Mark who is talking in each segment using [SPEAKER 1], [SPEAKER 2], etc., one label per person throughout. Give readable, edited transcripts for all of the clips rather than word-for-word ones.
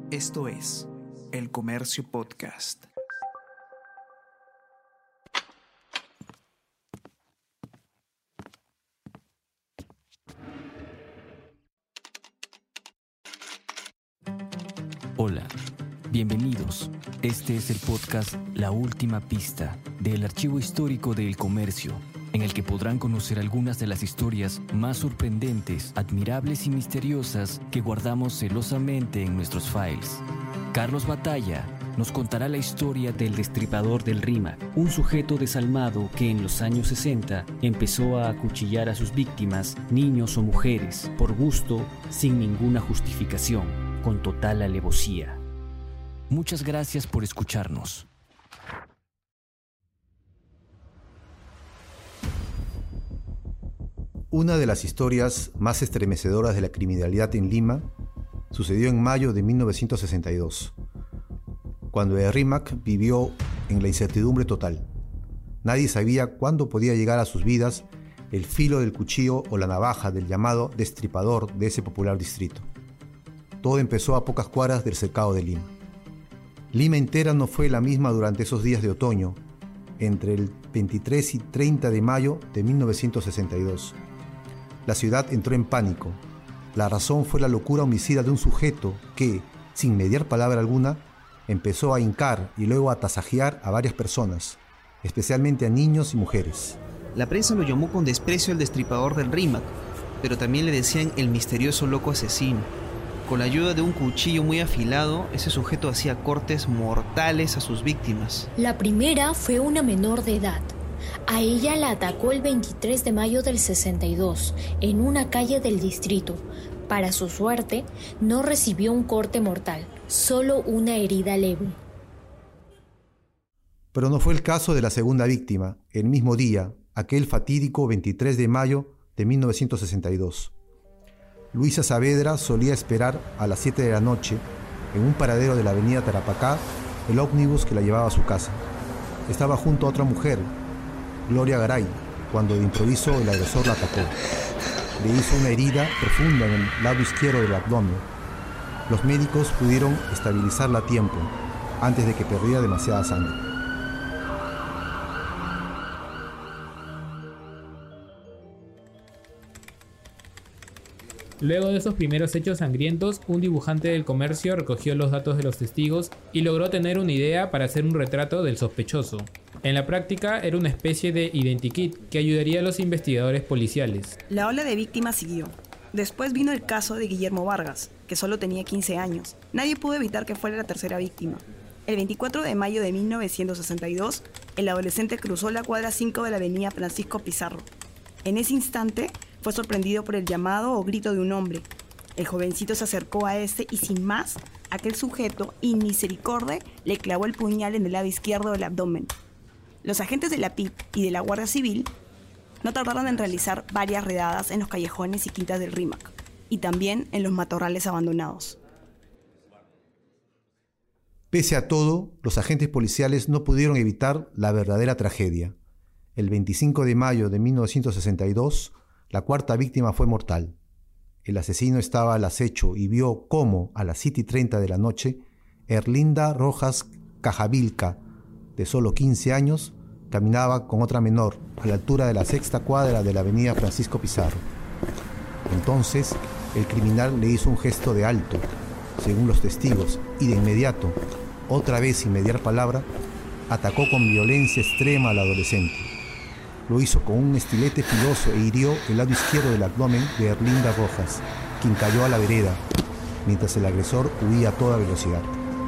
[SPEAKER 1] Esto es El Comercio Podcast.
[SPEAKER 2] Hola, bienvenidos. Este es el podcast La Última Pista del Archivo Histórico de El Comercio, en el que podrán conocer algunas de las historias más sorprendentes, admirables y misteriosas que guardamos celosamente en nuestros files. Carlos Batalla nos contará la historia del Destripador del Rímac, un sujeto desalmado que en los años 60 empezó a acuchillar a sus víctimas, niños o mujeres, por gusto, sin ninguna justificación, con total alevosía. Muchas gracias por escucharnos.
[SPEAKER 3] Una de las historias más estremecedoras de la criminalidad en Lima sucedió en mayo de 1962, cuando el Rímac vivió en la incertidumbre total. Nadie sabía cuándo podía llegar a sus vidas el filo del cuchillo o la navaja del llamado destripador de ese popular distrito. Todo empezó a pocas cuadras del cercado de Lima. Lima entera no fue la misma durante esos días de otoño, entre el 23 y 30 de mayo de 1962. La ciudad entró en pánico. La razón fue la locura homicida de un sujeto que, sin mediar palabra alguna, empezó a hincar y luego a tasajear a varias personas, especialmente a niños y mujeres.
[SPEAKER 4] La prensa lo llamó con desprecio el destripador del Rímac, pero también le decían el misterioso loco asesino. Con la ayuda de un cuchillo muy afilado, ese sujeto hacía cortes mortales a sus víctimas.
[SPEAKER 5] La primera fue una menor de edad. A ella la atacó el 23 de mayo del 62, en una calle del distrito. Para su suerte, no recibió un corte mortal, solo una herida leve.
[SPEAKER 3] Pero no fue el caso de la segunda víctima, el mismo día, aquel fatídico 23 de mayo de 1962. Luisa Saavedra solía esperar a las 7 de la noche, en un paradero de la avenida Tarapacá, el ómnibus que la llevaba a su casa. Estaba junto a otra mujer, Gloria Garay, cuando de improviso el agresor la atacó. Le hizo una herida profunda en el lado izquierdo del abdomen. Los médicos pudieron estabilizarla a tiempo, antes de que perdiera demasiada sangre.
[SPEAKER 6] Luego de esos primeros hechos sangrientos, un dibujante del Comercio recogió los datos de los testigos y logró tener una idea para hacer un retrato del sospechoso. En la práctica, era una especie de identikit que ayudaría a los investigadores policiales.
[SPEAKER 7] La ola de víctimas siguió. Después vino el caso de Guillermo Vargas, que solo tenía 15 años. Nadie pudo evitar que fuera la tercera víctima. El 24 de mayo de 1962, el adolescente cruzó la cuadra 5 de la avenida Francisco Pizarro. En ese instante, fue sorprendido por el llamado o grito de un hombre. El jovencito se acercó a este y sin más, aquel sujeto, inmisericordia, le clavó el puñal en el lado izquierdo del abdomen. Los agentes de la PIP y de la Guardia Civil no tardaron en realizar varias redadas en los callejones y quintas del Rímac, y también en los matorrales abandonados.
[SPEAKER 3] Pese a todo, los agentes policiales no pudieron evitar la verdadera tragedia. El 25 de mayo de 1962, la cuarta víctima fue mortal. El asesino estaba al acecho y vio cómo, a las 7:30 de la noche, Erlinda Rojas Cajavilca, de solo 15 años, caminaba con otra menor a la altura de la sexta cuadra de la avenida Francisco Pizarro. Entonces, el criminal le hizo un gesto de alto, según los testigos, y de inmediato, otra vez sin mediar palabra, atacó con violencia extrema al adolescente. Lo hizo con un estilete filoso e hirió el lado izquierdo del abdomen de Erlinda Rojas, quien cayó a la vereda, mientras el agresor huía a toda velocidad.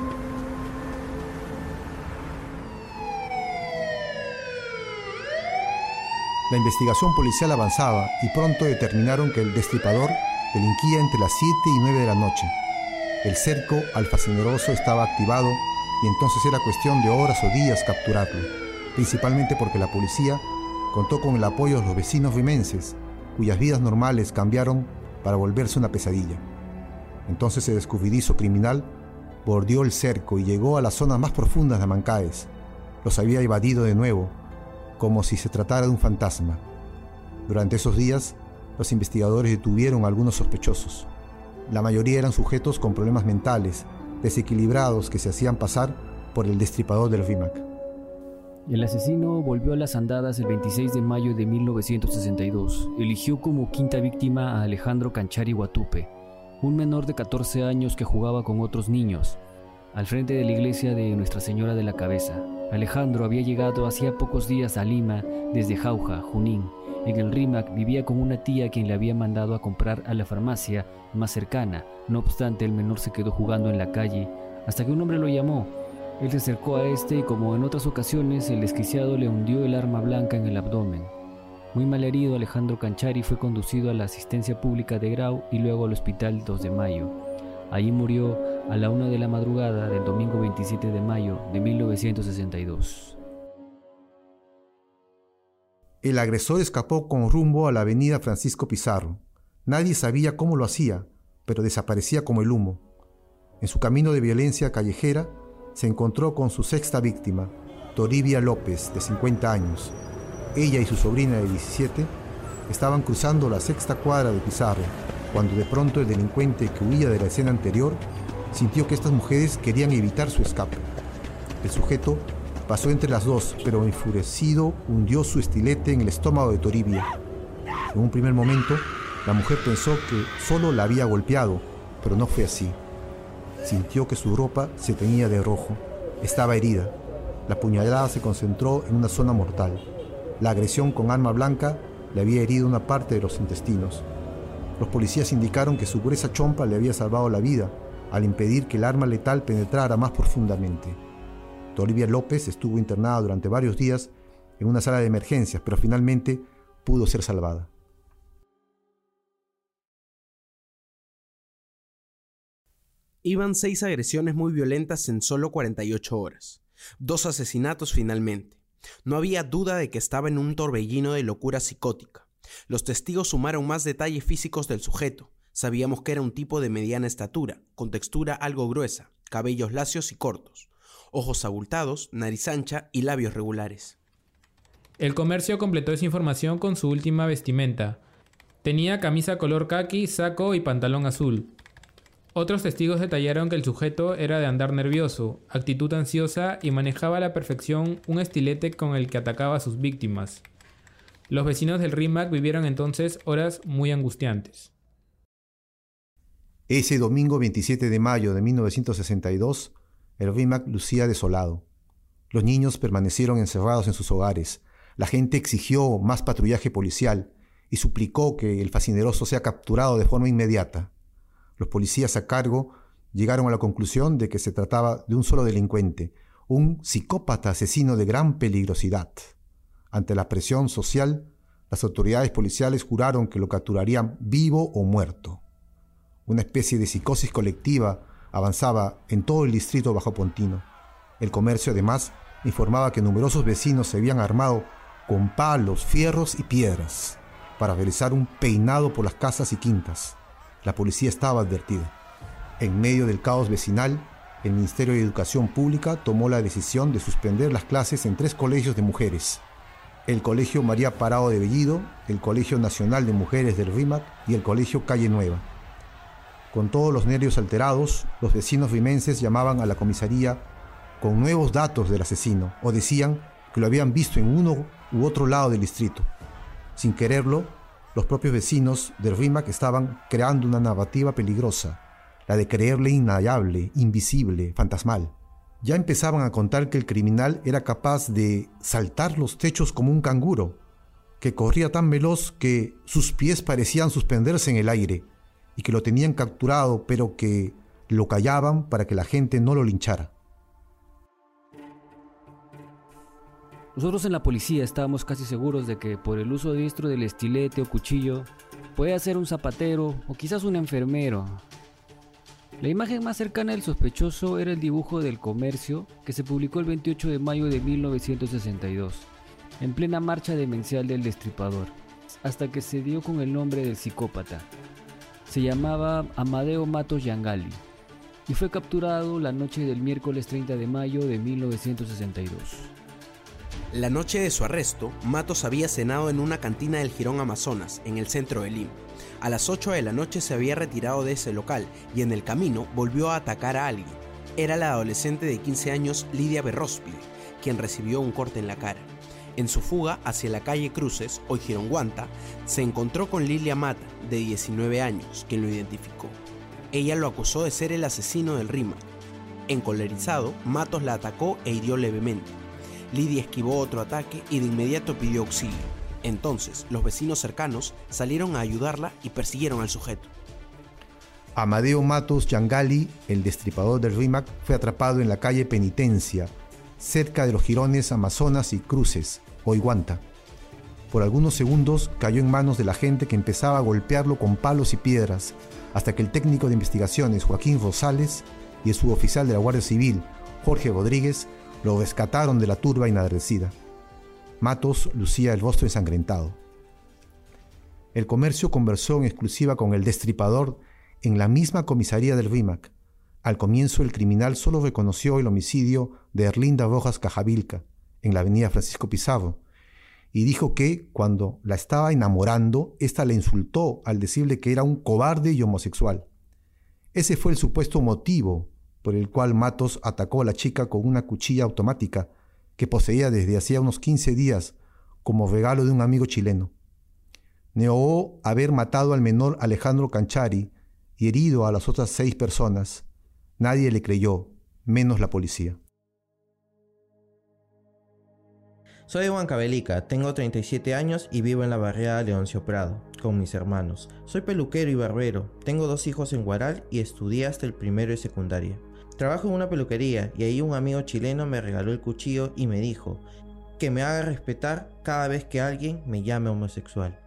[SPEAKER 3] La investigación policial avanzaba y pronto determinaron que el destripador delinquía entre las 7 y 9 de la noche. El cerco al facineroso estaba activado y entonces era cuestión de horas o días capturarlo, principalmente porque la policía contó con el apoyo de los vecinos rimenses, cuyas vidas normales cambiaron para volverse una pesadilla. Entonces el escurridizo criminal bordeó el cerco y llegó a las zonas más profundas de Mancaes. Los había evadido de nuevo, como si se tratara de un fantasma. Durante esos días, los investigadores detuvieron a algunos sospechosos. La mayoría eran sujetos con problemas mentales, desequilibrados que se hacían pasar por el destripador del Rímac.
[SPEAKER 2] El asesino volvió a las andadas el 26 de mayo de 1962. Eligió como quinta víctima a Alejandro Canchari Guatupe, un menor de 14 años que jugaba con otros niños, al frente de la iglesia de Nuestra Señora de la Cabeza. Alejandro había llegado hacía pocos días a Lima desde Jauja, Junín. En el Rímac vivía con una tía quien le había mandado a comprar a la farmacia más cercana. No obstante, el menor se quedó jugando en la calle hasta que un hombre lo llamó. Él se acercó a este y, como en otras ocasiones, el desquiciado le hundió el arma blanca en el abdomen. Muy malherido, Alejandro Canchari fue conducido a la asistencia pública de Grau y luego al hospital 2 de Mayo. Allí murió a la 1 de la madrugada del domingo 27 de mayo de 1962.
[SPEAKER 3] El agresor escapó con rumbo a la avenida Francisco Pizarro. Nadie sabía cómo lo hacía, pero desaparecía como el humo. En su camino de violencia callejera, se encontró con su sexta víctima, Toribia López, de 50 años. Ella y su sobrina de 17 estaban cruzando la sexta cuadra de Pizarro, cuando de pronto el delincuente que huía de la escena anterior sintió que estas mujeres querían evitar su escape. El sujeto pasó entre las dos, pero enfurecido hundió su estilete en el estómago de Toribia. En un primer momento, la mujer pensó que solo la había golpeado, pero no fue así. Sintió que su ropa se teñía de rojo. Estaba herida. La puñalada se concentró en una zona mortal. La agresión con arma blanca le había herido una parte de los intestinos. Los policías indicaron que su gruesa chompa le había salvado la vida al impedir que el arma letal penetrara más profundamente. Toribia López estuvo internada durante varios días en una sala de emergencias, pero finalmente pudo ser salvada.
[SPEAKER 8] Iban 6 agresiones muy violentas en solo 48 horas. 2 asesinatos finalmente. No había duda de que estaba en un torbellino de locura psicótica. Los testigos sumaron más detalles físicos del sujeto. Sabíamos que era un tipo de mediana estatura, con textura algo gruesa, cabellos lacios y cortos, ojos abultados, nariz ancha y labios regulares.
[SPEAKER 6] El comercio completó esa información con su última vestimenta. Tenía camisa color caqui, saco y pantalón azul. Otros testigos detallaron que el sujeto era de andar nervioso, actitud ansiosa y manejaba a la perfección un estilete con el que atacaba a sus víctimas. Los vecinos del Rímac vivieron entonces horas muy angustiantes.
[SPEAKER 3] Ese domingo 27 de mayo de 1962, el Rímac lucía desolado. Los niños permanecieron encerrados en sus hogares. La gente exigió más patrullaje policial y suplicó que el facineroso sea capturado de forma inmediata. Los policías a cargo llegaron a la conclusión de que se trataba de un solo delincuente, un psicópata asesino de gran peligrosidad. Ante la presión social, las autoridades policiales juraron que lo capturarían vivo o muerto. Una especie de psicosis colectiva avanzaba en todo el distrito bajopontino. El comercio, además, informaba que numerosos vecinos se habían armado con palos, fierros y piedras para realizar un peinado por las casas y quintas. La policía estaba advertida. En medio del caos vecinal, el Ministerio de Educación Pública tomó la decisión de suspender las clases en 3 colegios de mujeres: el Colegio María Parado de Bellido, el Colegio Nacional de Mujeres del Rímac y el Colegio Calle Nueva. Con todos los nervios alterados, los vecinos rimenses llamaban a la comisaría con nuevos datos del asesino o decían que lo habían visto en uno u otro lado del distrito. Sin quererlo, los propios vecinos del Rímac estaban creando una narrativa peligrosa, la de creerle inhallable, invisible, fantasmal. Ya empezaban a contar que el criminal era capaz de saltar los techos como un canguro, que corría tan veloz que sus pies parecían suspenderse en el aire, y que lo tenían capturado, pero que lo callaban para que la gente no lo linchara.
[SPEAKER 2] Nosotros en la policía estábamos casi seguros de que por el uso diestro del estilete o cuchillo podía ser un zapatero o quizás un enfermero. La imagen más cercana del sospechoso era el dibujo del Comercio que se publicó el 28 de mayo de 1962, en plena marcha demencial del destripador, hasta que se dio con el nombre del psicópata. Se llamaba Amadeo Matos Yangali y fue capturado la noche del miércoles 30 de mayo de 1962.
[SPEAKER 8] La noche de su arresto, Matos había cenado en una cantina del Jirón Amazonas, en el centro de Lima. A las 8 de la noche se había retirado de ese local y en el camino volvió a atacar a alguien. era la adolescente de 15 años Lidia Berrospil, quien recibió un corte en la cara. En su fuga hacia la calle Cruces, hoy Gironguanta, se encontró con Lilia Mata, de 19 años, quien lo identificó. Ella lo acusó de ser el asesino del RIMAC. Encolerizado, Matos la atacó e hirió levemente. Lidia esquivó otro ataque y de inmediato pidió auxilio. Entonces, los vecinos cercanos salieron a ayudarla y persiguieron al sujeto.
[SPEAKER 3] Amadeo Matos Yangali, el destripador del RIMAC, fue atrapado en la calle Penitencia, cerca de los jirones Amazonas y Cruces, hoy Guanta. Por algunos segundos cayó en manos de la gente que empezaba a golpearlo con palos y piedras, hasta que el técnico de investigaciones Joaquín Rosales y el suboficial de la Guardia Civil, Jorge Rodríguez, lo rescataron de la turba enardecida. Matos lucía el rostro ensangrentado. El Comercio conversó en exclusiva con el destripador en la misma comisaría del RIMAC. Al comienzo, el criminal solo reconoció el homicidio de Erlinda Rojas Cajavilca, en la avenida Francisco Pizarro, y dijo que, cuando la estaba enamorando, ésta le insultó al decirle que era un cobarde y homosexual. Ese fue el supuesto motivo por el cual Matos atacó a la chica con una cuchilla automática que poseía desde hacía unos 15 días como regalo de un amigo chileno. Negó haber matado al menor Alejandro Canchari y herido a las otras 6 personas. Nadie le creyó, menos la policía.
[SPEAKER 9] Soy de Huancavelica, tengo 37 años y vivo en la barriada Leoncio Prado, con mis hermanos. Soy peluquero y barbero, tengo 2 hijos en Huaral y estudié hasta el primero de secundaria. Trabajo en una peluquería y ahí un amigo chileno me regaló el cuchillo y me dijo que me haga respetar cada vez que alguien me llame homosexual.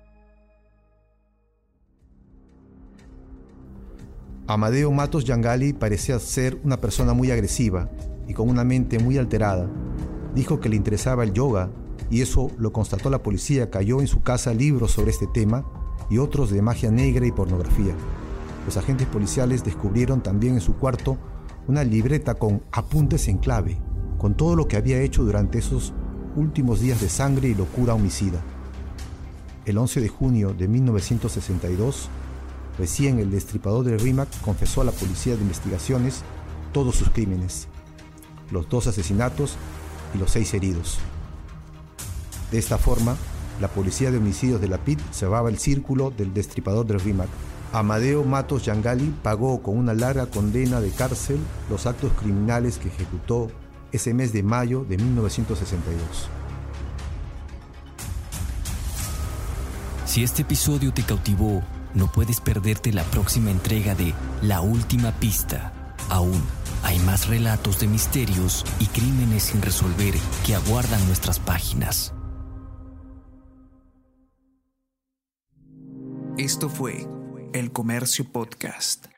[SPEAKER 3] Amadeo Matos Yangali parecía ser una persona muy agresiva y con una mente muy alterada. Dijo que le interesaba el yoga y eso lo constató la policía que halló en su casa libros sobre este tema y otros de magia negra y pornografía. Los agentes policiales descubrieron también en su cuarto una libreta con apuntes en clave, con todo lo que había hecho durante esos últimos días de sangre y locura homicida. El 11 de junio de 1962, recién el destripador del RIMAC confesó a la policía de investigaciones todos sus crímenes, los 2 asesinatos y los 6 heridos. De esta forma, la policía de homicidios de la PIT cerraba el círculo del destripador del RIMAC. Amadeo Matos Yangali pagó con una larga condena de cárcel los actos criminales que ejecutó ese mes de mayo de 1962.
[SPEAKER 2] Si este episodio te cautivó, no puedes perderte la próxima entrega de La Última Pista. Aún hay más relatos de misterios y crímenes sin resolver que aguardan nuestras páginas.
[SPEAKER 1] Esto fue El Comercio Podcast.